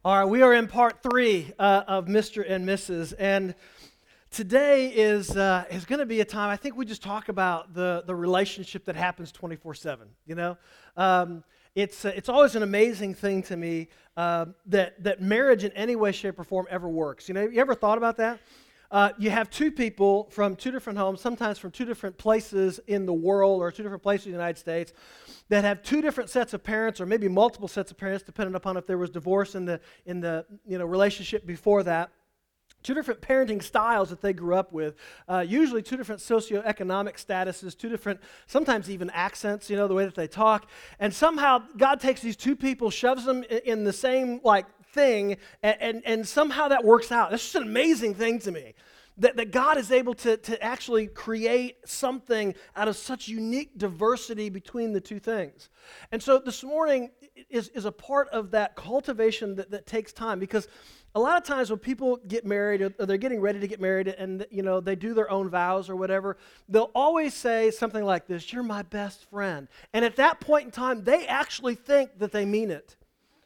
All right, we are in part 3 of Mr. and Mrs. And today is going to be a time, I think we just talk about the relationship that happens 24/7, you know? It's always an amazing thing to me that marriage in any way, shape, or form ever works. You know, you ever thought about that? You have two people from two different homes, sometimes from two different places in the world or two different places in the United States, that have two different sets of parents, or maybe multiple sets of parents, depending upon if there was divorce in the relationship before that. Two different parenting styles that they grew up with, usually two different socioeconomic statuses, two different, sometimes even accents, you know, the way that they talk. And somehow God takes these two people, shoves them in the same, thing, and somehow that works out. That's just an amazing thing to me, that God is able to actually create something out of such unique diversity between the two things. And so this morning is a part of that cultivation that takes time, because a lot of times when people get married or they're getting ready to get married and they do their own vows or whatever, they'll always say something like this: "You're my best friend." And at that point in time, they actually think that they mean it.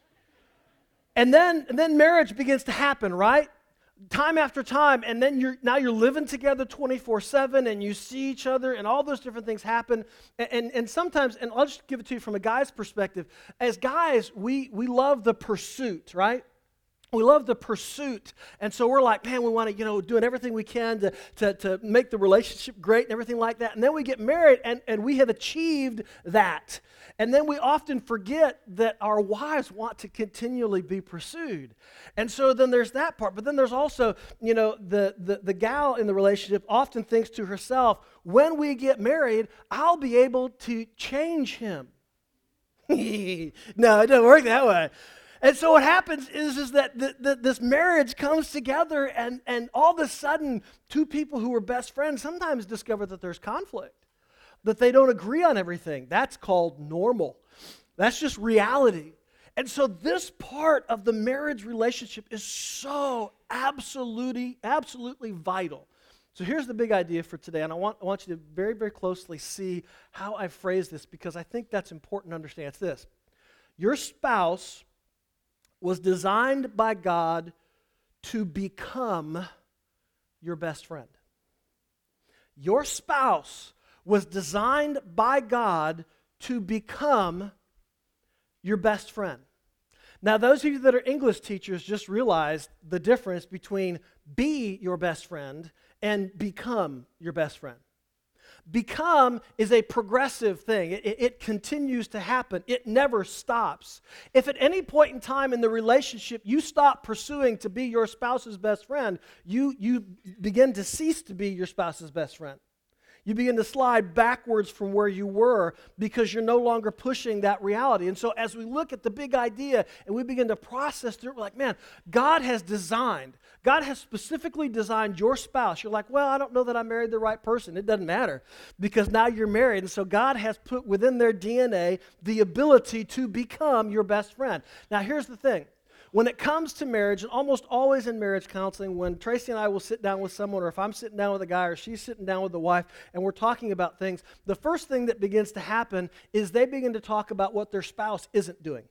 And then marriage begins to happen, right? Time after time, and then you're living together 24/7, and you see each other, and all those different things happen. And sometimes, and I'll just give it to you from a guy's perspective. As guys, we love the pursuit, right? We love the pursuit, and so we're like, man, we want to, doing everything we can to make the relationship great and everything like that. And then we get married, and we have achieved that. And then we often forget that our wives want to continually be pursued. And so then there's that part. But then there's also, the gal in the relationship often thinks to herself, when we get married, I'll be able to change him. No, it doesn't work that way. And so what happens is that this marriage comes together, and all of a sudden, two people who were best friends sometimes discover that there's conflict, that they don't agree on everything. That's called normal. That's just reality. And so this part of the marriage relationship is so absolutely vital. So here's the big idea for today, and I want you to very, very closely see how I phrase this, because I think that's important to understand. It's this: your spouse was designed by God to become your best friend. Your spouse was designed by God to become your best friend. Now, those of you that are English teachers just realized the difference between be your best friend and become your best friend. Become is a progressive thing. It continues to happen. It never stops. If at any point in time in the relationship you stop pursuing to be your spouse's best friend, you begin to cease to be your spouse's best friend. You begin to slide backwards from where you were because you're no longer pushing that reality. And so as we look at the big idea and we begin to process through it, we're like, man, God has specifically designed your spouse. You're like, well, I don't know that I married the right person. It doesn't matter, because now you're married. And so God has put within their DNA the ability to become your best friend. Now, here's the thing. When it comes to marriage, and almost always in marriage counseling, when Tracy and I will sit down with someone, or if I'm sitting down with a guy or she's sitting down with the wife, and we're talking about things, the first thing that begins to happen is they begin to talk about what their spouse isn't doing.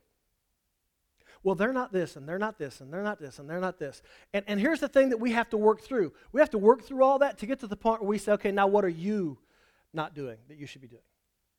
Well, they're not this, and they're not this, and they're not this, and they're not this. And here's the thing that we have to work through. We have to work through all that to get to the point where we say, okay, now what are you not doing that you should be doing?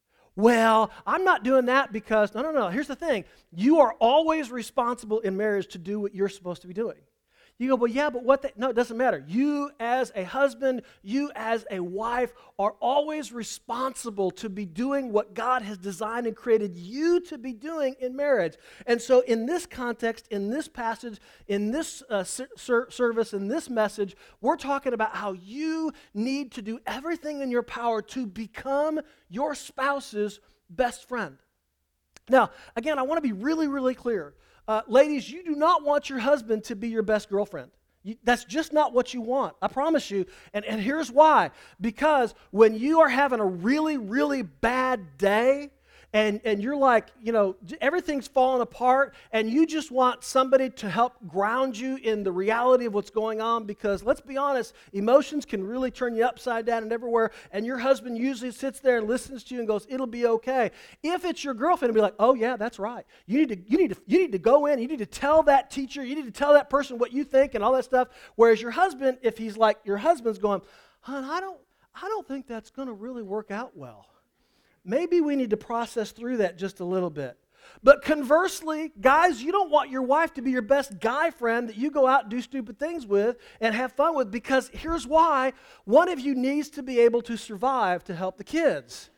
Well, I'm not doing that because, no. Here's the thing. You are always responsible in marriage to do what you're supposed to be doing. You go, well, yeah, but no, it doesn't matter. You as a husband, you as a wife are always responsible to be doing what God has designed and created you to be doing in marriage. And so in this context, in this passage, in this service, in this message, we're talking about how you need to do everything in your power to become your spouse's best friend. Now, again, I want to be really, really clear. Ladies, you do not want your husband to be your best girlfriend. That's just not what you want. I promise you. And here's why. Because when you are having a really, really bad day, and you're like, everything's falling apart, and you just want somebody to help ground you in the reality of what's going on, because let's be honest, emotions can really turn you upside down and everywhere, and your husband usually sits there and listens to you and goes, it'll be okay. If it's your girlfriend, it'll be like, oh yeah, that's right. You need to go in, you need to tell that teacher, you need to tell that person what you think and all that stuff. Whereas your husband, if he's like your husband's going, hon, I don't think that's going to really work out well. Maybe we need to process through that just a little bit. But conversely, guys, you don't want your wife to be your best guy friend that you go out and do stupid things with and have fun with, because here's why. One of you needs to be able to survive to help the kids.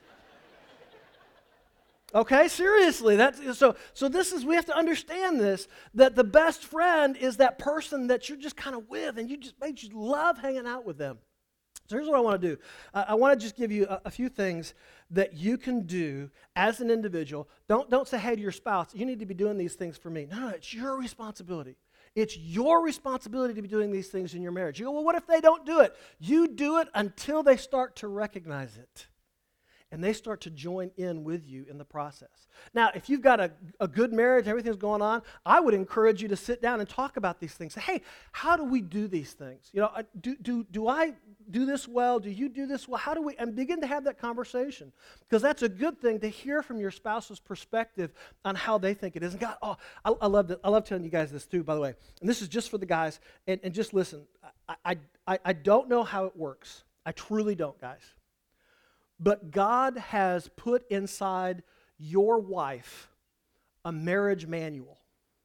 Okay, seriously. So this is, we have to understand this, that the best friend is that person that you're just kind of with and you love hanging out with them. So here's what I want to do. I want to just give you a few things that you can do as an individual. Don't say, hey, to your spouse, you need to be doing these things for me. No, it's your responsibility. It's your responsibility to be doing these things in your marriage. You go, well, what if they don't do it? You do it until they start to recognize it. And they start to join in with you in the process. Now, if you've got a good marriage, everything's going on, I would encourage you to sit down and talk about these things. Say, hey, how do we do these things? Do I do this well? Do you do this well? How do we? And begin to have that conversation. Because that's a good thing to hear from your spouse's perspective on how they think it is. And God, I love that. I love telling you guys this too, by the way. And this is just for the guys. And just listen. I don't know how it works. I truly don't, guys. But God has put inside your wife a marriage manual.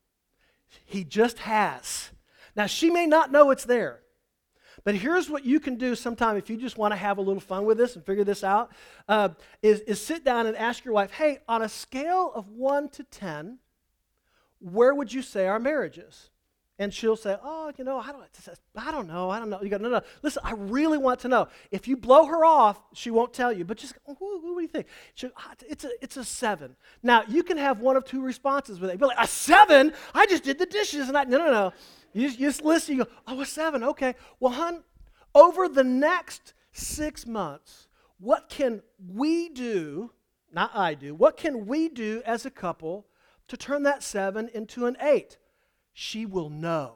He just has. Now, she may not know it's there. But here's what you can do sometime if you just want to have a little fun with this and figure this out, is sit down and ask your wife, hey, on a scale of 1 to 10, where would you say our marriage is? And she'll say, I don't know. You go, no. Listen, I really want to know. If you blow her off, she won't tell you. But just, what do you think? It's a 7. Now, you can have one of two responses with it. You'll be like, a 7? I just did the dishes. And no. You just listen. You go, a 7. Okay. Well, hon, over the next 6 months, what can we do, not I do, what can we do as a couple to turn that 7 into an 8? She will know.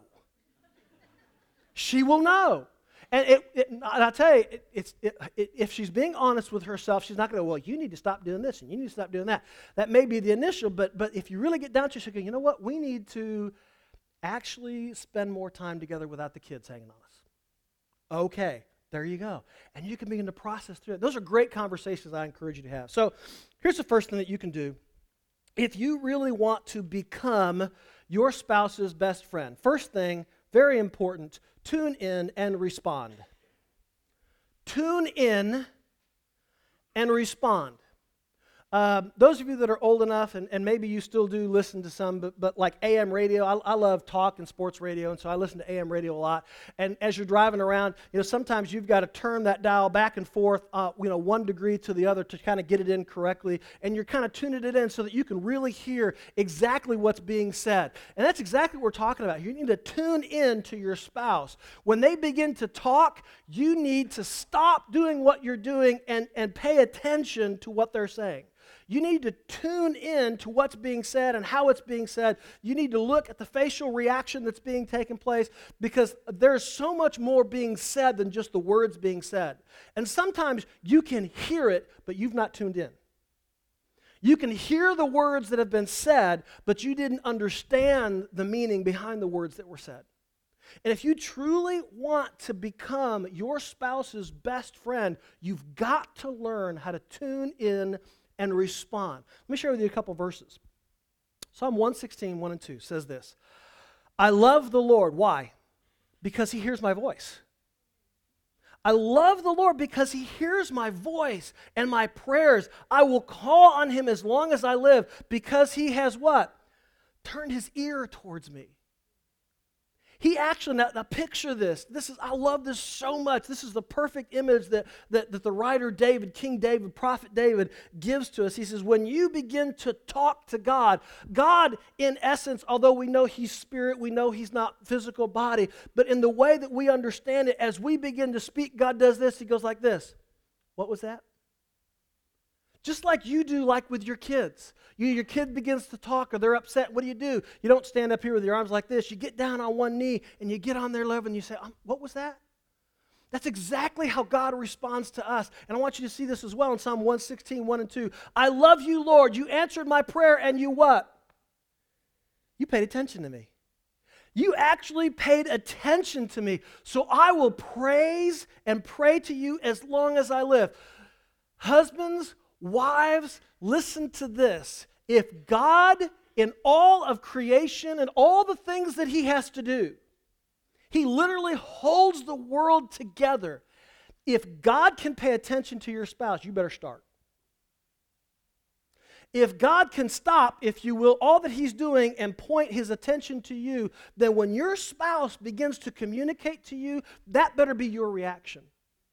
She will know. And I'll tell you, if she's being honest with herself, she's not going to, well, you need to stop doing this and you need to stop doing that. That may be the initial, but if you really get down to it, she'll go, you know what? We need to actually spend more time together without the kids hanging on us. Okay, there you go. And you can begin to process through it. Those are great conversations I encourage you to have. So here's the first thing that you can do. If you really want to become your spouse's best friend, first thing, very important, tune in and respond. Tune in and respond. Those of you that are old enough, and maybe you still do listen to some, but like AM radio, I love talk and sports radio, and so I listen to AM radio a lot. And as you're driving around, sometimes you've got to turn that dial back and forth, 1 degree to the other to kind of get it in correctly, and you're kind of tuning it in so that you can really hear exactly what's being said. And that's exactly what we're talking about. You need to tune in to your spouse. When they begin to talk, you need to stop doing what you're doing and pay attention to what they're saying. You need to tune in to what's being said and how it's being said. You need to look at the facial reaction that's being taken place, because there's so much more being said than just the words being said. And sometimes you can hear it, but you've not tuned in. You can hear the words that have been said, but you didn't understand the meaning behind the words that were said. And if you truly want to become your spouse's best friend, you've got to learn how to tune in and respond. Let me share with you a couple verses. Psalm 116, 1 and 2 says this. I love the Lord. Why? Because he hears my voice. I love the Lord because he hears my voice and my prayers. I will call on him as long as I live, because he has what? Turned his ear towards me. He actually, now picture this. I love this so much. This is the perfect image that the writer David, King David, Prophet David gives to us. He says, when you begin to talk to God, God in essence, although we know he's spirit, we know he's not physical body, but in the way that we understand it, as we begin to speak, God does this. He goes like this. What was that? Just like you do, like with your kids. Your kid begins to talk or they're upset. What do? You don't stand up here with your arms like this. You get down on one knee and you get on their level and you say, what was that? That's exactly how God responds to us. And I want you to see this as well in Psalm 116, 1 and 2. I love you, Lord. You answered my prayer and you what? You paid attention to me. You actually paid attention to me. So I will praise and pray to you as long as I live. Husbands, wives, listen to this. If God, in all of creation and all the things that he has to do, he literally holds the world together. If God can pay attention to your spouse, you better start. If God can stop, if you will, all that he's doing and point his attention to you, then when your spouse begins to communicate to you, that better be your reaction.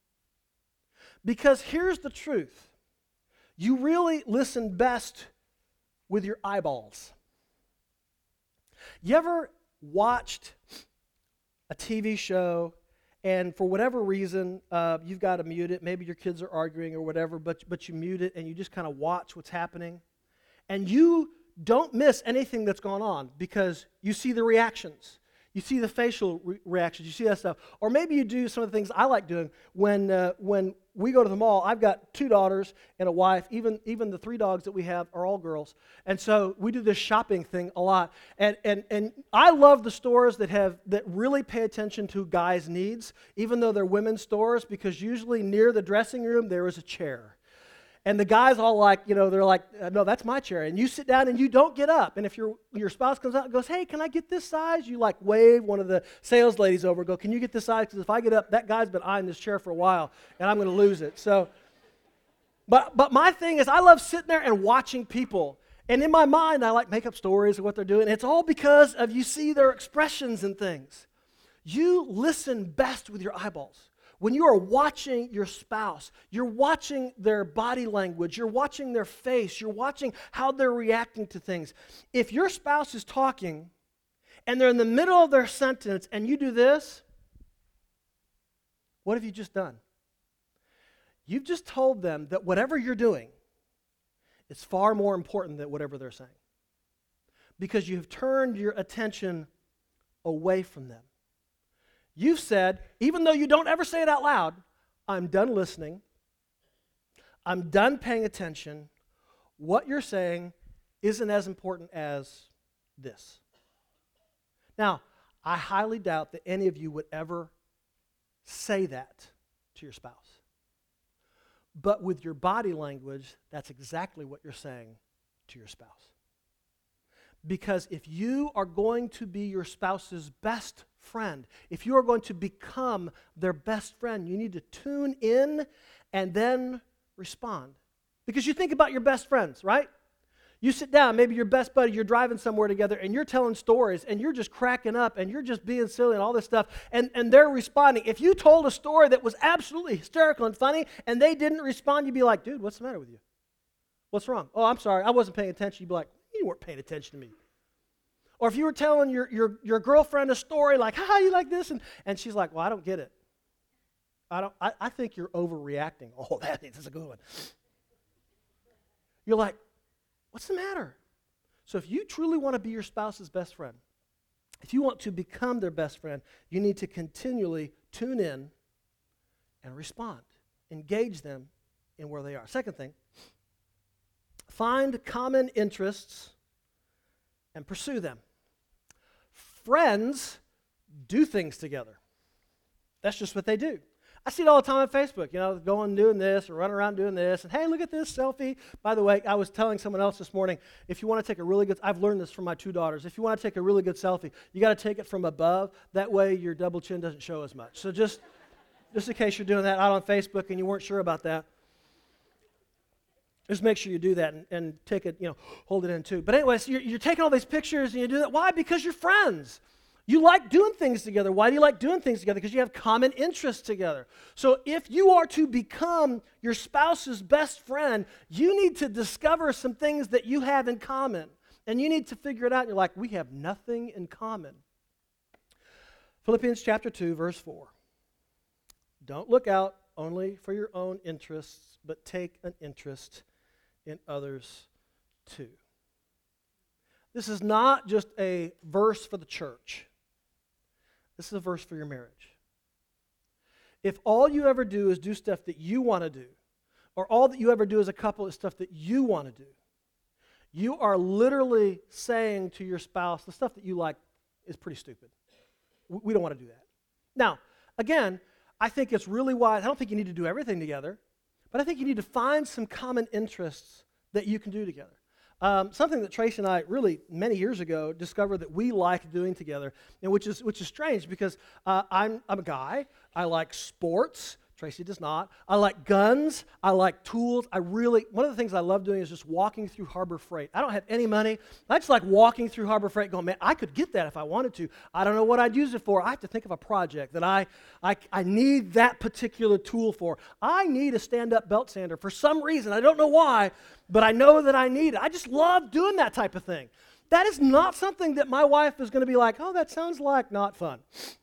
Because here's the truth. You really listen best with your eyeballs. You ever watched a TV show and for whatever reason, you've got to mute it. Maybe your kids are arguing or whatever, but you mute it and you just kind of watch what's happening. And you don't miss anything that's gone on because you see the reactions. You see the facial reactions. You see that stuff. Or maybe you do some of the things I like doing. When we go to the mall, I've got 2 daughters and a wife. Even the 3 dogs that we have are all girls. And so we do this shopping thing a lot. And I love the stores that really pay attention to guys' needs, even though they're women's stores, because usually near the dressing room there is a chair. And the guys all they're like, no, that's my chair. And you sit down and you don't get up. And if your spouse comes out and goes, hey, can I get this size? You wave one of the sales ladies over and go, can you get this size? Because if I get up, that guy's been eyeing this chair for a while and I'm going to lose it. So, but my thing is I love sitting there and watching people. And in my mind, I make up stories of what they're doing. And it's all because of you see their expressions and things. You listen best with your eyeballs. When you are watching your spouse, you're watching their body language, you're watching their face, you're watching how they're reacting to things. If your spouse is talking and they're in the middle of their sentence and you do this, what have you just done? You've just told them that whatever you're doing is far more important than whatever they're saying. Because you've turned your attention away from them. You've said, even though you don't ever say it out loud, I'm done listening. I'm done paying attention. What you're saying isn't as important as this. Now, I highly doubt that any of you would ever say that to your spouse. But with your body language, that's exactly what you're saying to your spouse. Because if you are going to be your spouse's best friend, if you are going to become their best friend, you need to tune in and then respond. Because you think about your best friends, right? You sit down, maybe your best buddy, you're driving somewhere together and you're telling stories and you're just cracking up and you're just being silly and all this stuff and they're responding. If you told a story that was absolutely hysterical and funny and they didn't respond, you'd be like, dude, what's the matter with you? What's wrong? Oh, I'm sorry, I wasn't paying attention. You'd be like, you weren't paying attention to me. Or if you were telling your girlfriend a story like, how you like this? And she's like, well, I don't get it. I think you're overreacting. Oh, that's a good one. You're like, what's the matter? So if you truly want to be your spouse's best friend, if you want to become their best friend, you need to continually tune in and respond. Engage them in where they are. Second thing, find common interests and pursue them. Friends do things together. That's just what they do. I see it all the time on Facebook, going doing this or running around doing this. And hey, look at this selfie. By the way, I was telling someone else this morning, if you want to take a really good, I've learned this from my 2 daughters. If you want to take a really good selfie, you got to take it from above. That way your double chin doesn't show as much. So just in case you're doing that out on Facebook and you weren't sure about that, just make sure you do that and take it, hold it in too. But anyway, so you're taking all these pictures and you do that. Why? Because you're friends. You like doing things together. Why do you like doing things together? Because you have common interests together. So if you are to become your spouse's best friend, you need to discover some things that you have in common. And you need to figure it out. And you're like, we have nothing in common. Philippians chapter 2, verse 4. Don't look out only for your own interests, but take an interest in others too. This is not just a verse for the church. This is a verse for your marriage. If all you ever do is do stuff that you want to do, or all that you ever do as a couple is stuff that you want to do, you are literally saying to your spouse, the stuff that you like is pretty stupid. We don't want to do that. Now, again, I think it's really wise. I don't think you need to do everything together, but I think you need to find some common interests that you can do together. Something that Tracy and I really many years ago discovered that we like doing together, and which is strange because I'm a guy. I like sports. Tracy does not. I like guns. I like tools. One of the things I love doing is just walking through Harbor Freight. I don't have any money. I just like walking through Harbor Freight going, man, I could get that if I wanted to. I don't know what I'd use it for. I have to think of a project that I need that particular tool for. I need a stand-up belt sander for some reason. I don't know why, but I know that I need it. I just love doing that type of thing. That is not something that my wife is going to be like, oh, that sounds like not fun.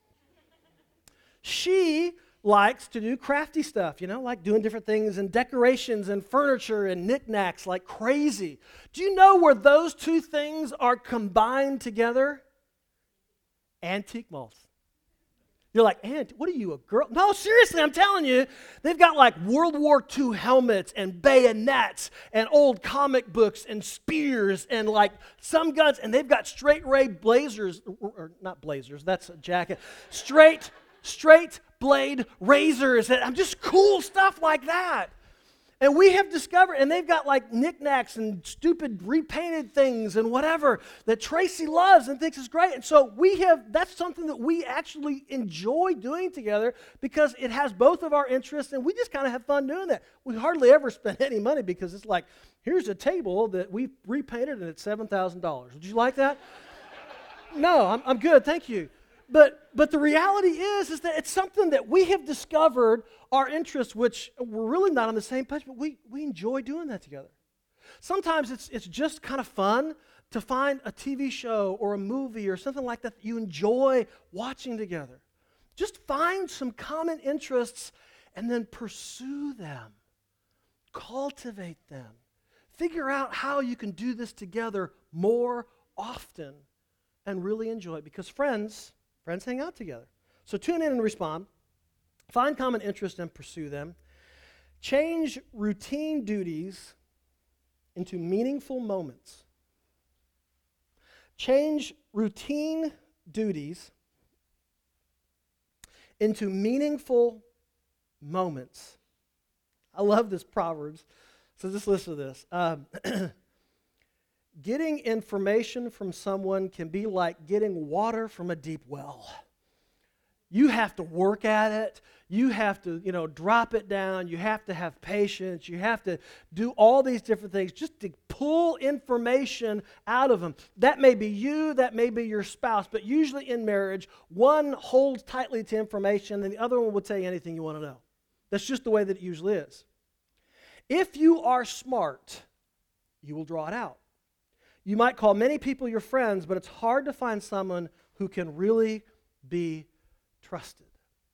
She likes to do crafty stuff, like doing different things and decorations and furniture and knickknacks like crazy. Do you know where those two things are combined together? Antique malls. You're like, what are you, a girl? No, seriously, I'm telling you, they've got like World War II helmets and bayonets and old comic books and spears and like some guns, and they've got straight ray blazers, or not blazers, that's a jacket, straight blade razors, and just cool stuff like that. And we have discovered, and they've got like knickknacks and stupid repainted things and whatever that Tracy loves and thinks is great. And so that's something that we actually enjoy doing together because it has both of our interests, and we just kind of have fun doing that. We hardly ever spend any money because it's like, here's a table that we repainted and it's $7,000. Would you like that? No, I'm good, thank you. But the reality is that it's something that we have discovered our interests, which we're really not on the same page, but we enjoy doing that together. Sometimes it's just kind of fun to find a TV show or a movie or something like that you enjoy watching together. Just find some common interests and then pursue them. Cultivate them. Figure out how you can do this together more often and really enjoy it, because friends hang out together. So tune in and respond. Find common interests and pursue them. Change routine duties into meaningful moments. Change routine duties into meaningful moments. I love this Proverbs. So just listen to this. Getting information from someone can be like getting water from a deep well. You have to work at it. You have to, drop it down. You have to have patience. You have to do all these different things just to pull information out of them. That may be you, that may be your spouse, but usually in marriage, one holds tightly to information and the other one will tell you anything you want to know. That's just the way that it usually is. If you are smart, you will draw it out. You might call many people your friends, but it's hard to find someone who can really be trusted.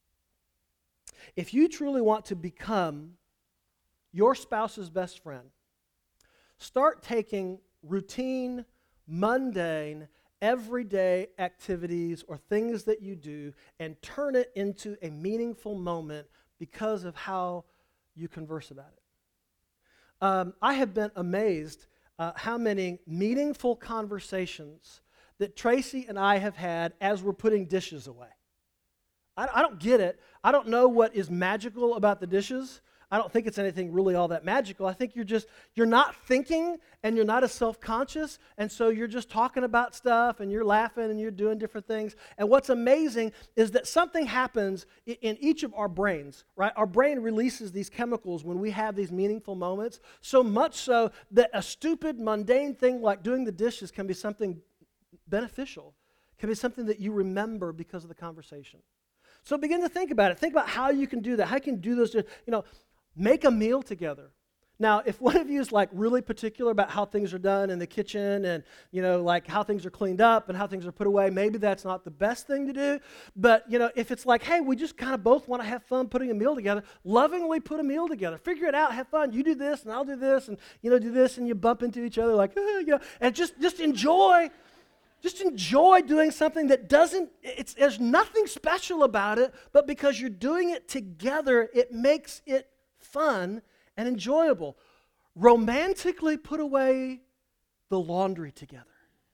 If you truly want to become your spouse's best friend, start taking routine, mundane, everyday activities or things that you do and turn it into a meaningful moment because of how you converse about it. I have been amazed how many meaningful conversations that Tracy and I have had as we're putting dishes away. I don't get it. I don't know what is magical about the dishes. I don't think it's anything really all that magical. I think you're not thinking and you're not as self-conscious, and so you're just talking about stuff and you're laughing and you're doing different things. And what's amazing is that something happens in each of our brains, right? Our brain releases these chemicals when we have these meaningful moments, so much so that a stupid, mundane thing like doing the dishes can be something beneficial, can be something that you remember because of the conversation. So begin to think about it. Think about how you can do that, how you can do those, make a meal together. Now, if one of you is like really particular about how things are done in the kitchen and, like how things are cleaned up and how things are put away, maybe that's not the best thing to do. But, if it's like, hey, we just kind of both want to have fun putting a meal together, lovingly put a meal together. Figure it out, have fun. You do this and I'll do this and, do this, and you bump into each other like, and just enjoy. Just enjoy doing something that there's nothing special about it, but because you're doing it together, it makes it fun and enjoyable. Romantically put away the laundry together.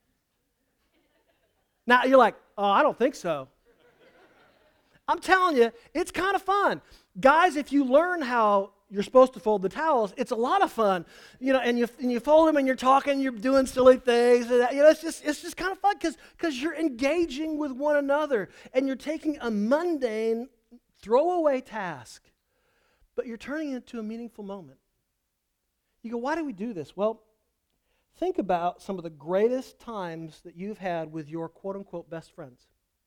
Now you're like, oh, I don't think so. I'm telling you, it's kind of fun. Guys, if you learn how you're supposed to fold the towels, it's a lot of fun. And you fold them and you're talking, you're doing silly things. It's just kind of fun because you're engaging with one another and you're taking a mundane, throwaway task, but you're turning it into a meaningful moment. You go, why do we do this? Well, think about some of the greatest times that you've had with your quote-unquote best friends.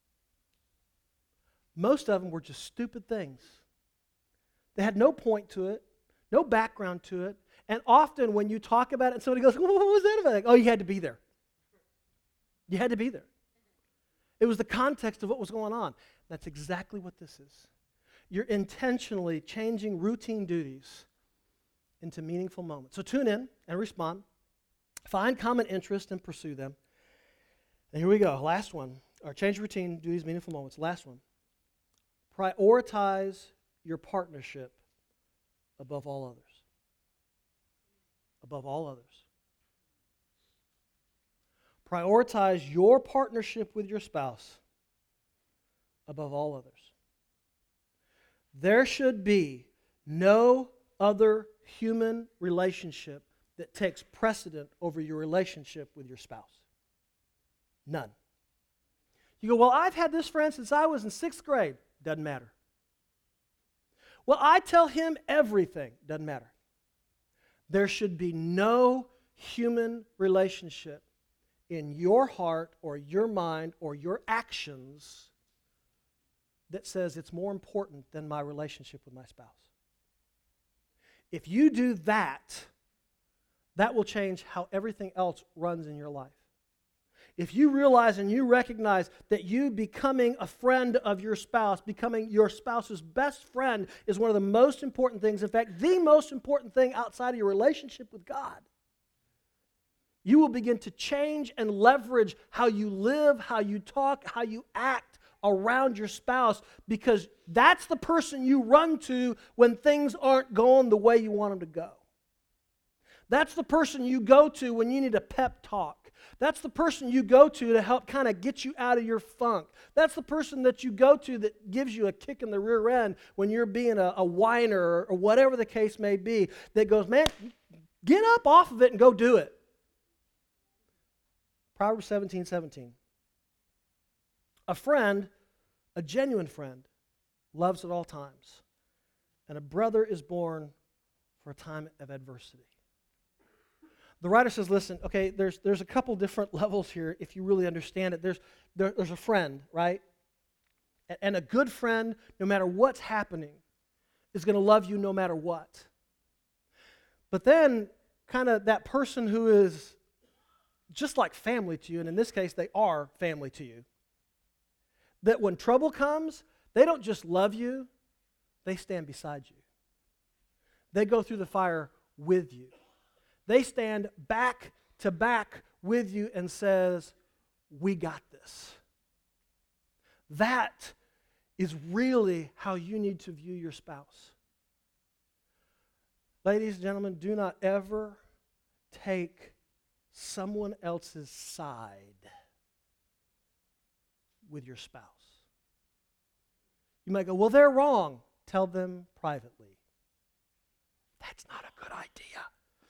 Most of them were just stupid things. They had no point to it, no background to it, and often when you talk about it and somebody goes, what was that about? Like, oh, you had to be there. You had to be there. It was the context of what was going on. That's exactly what this is. You're intentionally changing routine duties into meaningful moments. So tune in and respond. Find common interest and pursue them. And here we go. Last one. Or change routine, duties, meaningful moments. Last one. Prioritize your partnership above all others. Above all others. Prioritize your partnership with your spouse above all others. There should be no other human relationship that takes precedent over your relationship with your spouse. None. You go, well, I've had this friend since I was in 6th grade. Doesn't matter. Well, I tell him everything. Doesn't matter. There should be no human relationship in your heart or your mind or your actions that says it's more important than my relationship with my spouse. If you do that, that will change how everything else runs in your life. If you realize and you recognize that you becoming a friend of your spouse, becoming your spouse's best friend is one of the most important things, in fact, the most important thing outside of your relationship with God, you will begin to change and leverage how you live, how you talk, how you act around your spouse, because that's the person you run to when things aren't going the way you want them to go. That's the person you go to when you need a pep talk. That's the person you go to help kind of get you out of your funk. That's the person that you go to that gives you a kick in the rear end when you're being a whiner or whatever the case may be, that goes, man, get up off of it and go do it. Proverbs 17:17. A friend, a genuine friend, loves at all times, and a brother is born for a time of adversity. The writer says, listen, okay, there's a couple different levels here if you really understand it. There's a friend, right? And a good friend, no matter what's happening, is going to love you no matter what. But then, kind of that person who is just like family to you, and in this case, they are family to you, that when trouble comes, they don't just love you, they stand beside you. They go through the fire with you. They stand back to back with you and says, we got this. That is really how you need to view your spouse. Ladies and gentlemen, do not ever take someone else's side with your spouse. You might go, well, they're wrong. Tell them privately. That's not a good idea.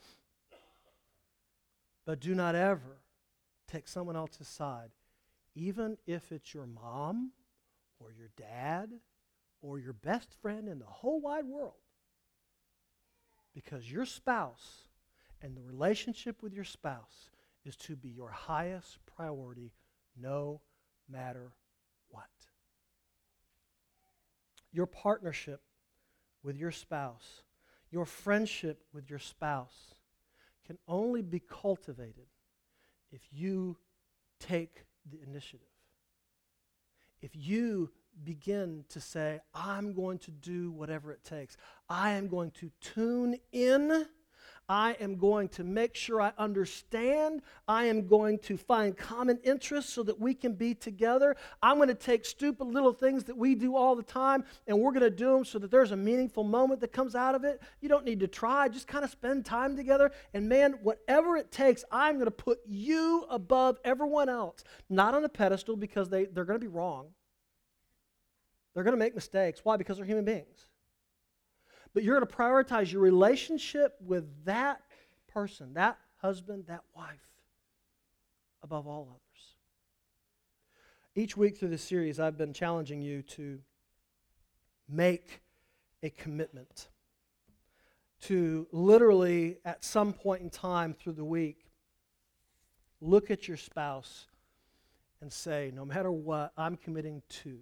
But do not ever take someone else's side, even if it's your mom or your dad or your best friend in the whole wide world. Because your spouse and the relationship with your spouse is to be your highest priority no matter what. Your partnership with your spouse, Your friendship with your spouse can only be cultivated if you take the initiative. If you begin to say, I'm going to do whatever it takes. I am going to tune in. I am going to make sure I understand. I am going to find common interests so that we can be together. I'm going to take stupid little things that we do all the time, and we're going to do them so that there's a meaningful moment that comes out of it. You don't need to try. Just kind of spend time together. And man, whatever it takes, I'm going to put you above everyone else. Not on a pedestal because they're going to be wrong. They're going to make mistakes. Why? Because they're human beings. But you're going to prioritize your relationship with that person, that husband, that wife, above all others. Each week through this series, I've been challenging you to make a commitment to literally, at some point in time through the week, look at your spouse and say, no matter what, I'm committing to.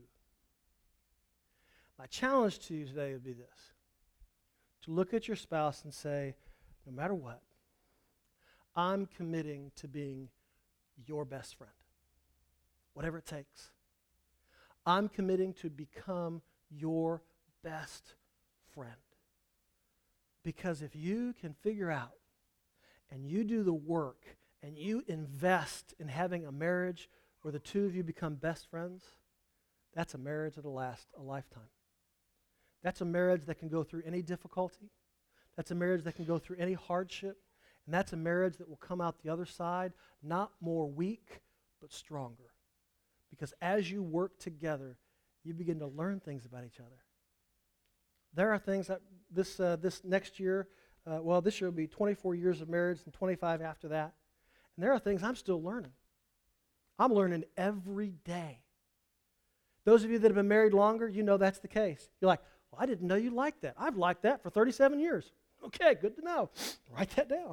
My challenge to you today would be this: to look at your spouse and say, no matter what, I'm committing to being your best friend, whatever it takes. I'm committing to become your best friend. Because if you can figure out and you do the work and you invest in having a marriage where the two of you become best friends, that's a marriage that'll last a lifetime. That's a marriage that can go through any difficulty. That's a marriage that can go through any hardship. And that's a marriage that will come out the other side not more weak, but stronger. Because as you work together, you begin to learn things about each other. There are things that this next year, this year will be 24 years of marriage and 25 after that. And there are things I'm still learning. I'm learning every day. Those of you that have been married longer, you know that's the case. You're like, well, I didn't know you liked that. I've liked that for 37 years. Okay, good to know. Write that down.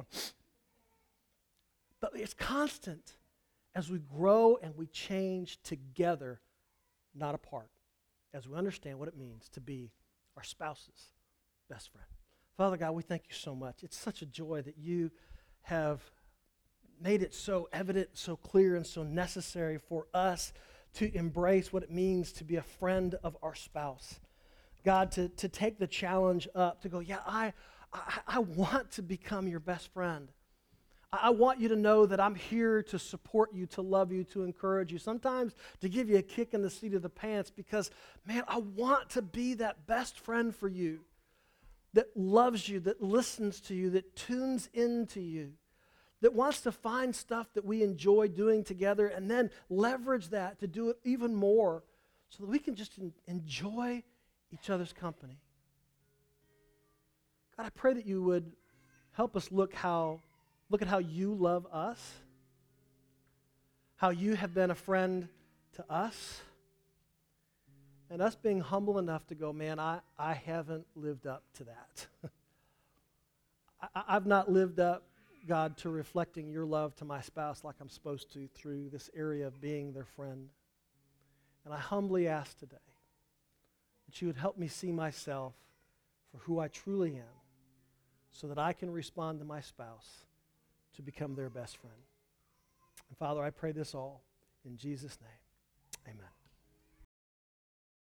But it's constant as we grow and we change together, not apart, as we understand what it means to be our spouse's best friend. Father God, we thank you so much. It's such a joy that you have made it so evident, so clear, and so necessary for us to embrace what it means to be a friend of our spouse. God, to take the challenge up, to go, yeah, I want to become your best friend. I want you to know that I'm here to support you, to love you, to encourage you, sometimes to give you a kick in the seat of the pants because, man, I want to be that best friend for you that loves you, that listens to you, that tunes into you, that wants to find stuff that we enjoy doing together and then leverage that to do it even more so that we can just enjoy each other's company. God, I pray that you would help us look at how you love us, how you have been a friend to us, and us being humble enough to go, man, I haven't lived up to that. I've not lived up, God, to reflecting your love to my spouse like I'm supposed to through this area of being their friend. And I humbly ask today that you would help me see myself for who I truly am so that I can respond to my spouse to become their best friend. And Father, I pray this all in Jesus' name. Amen.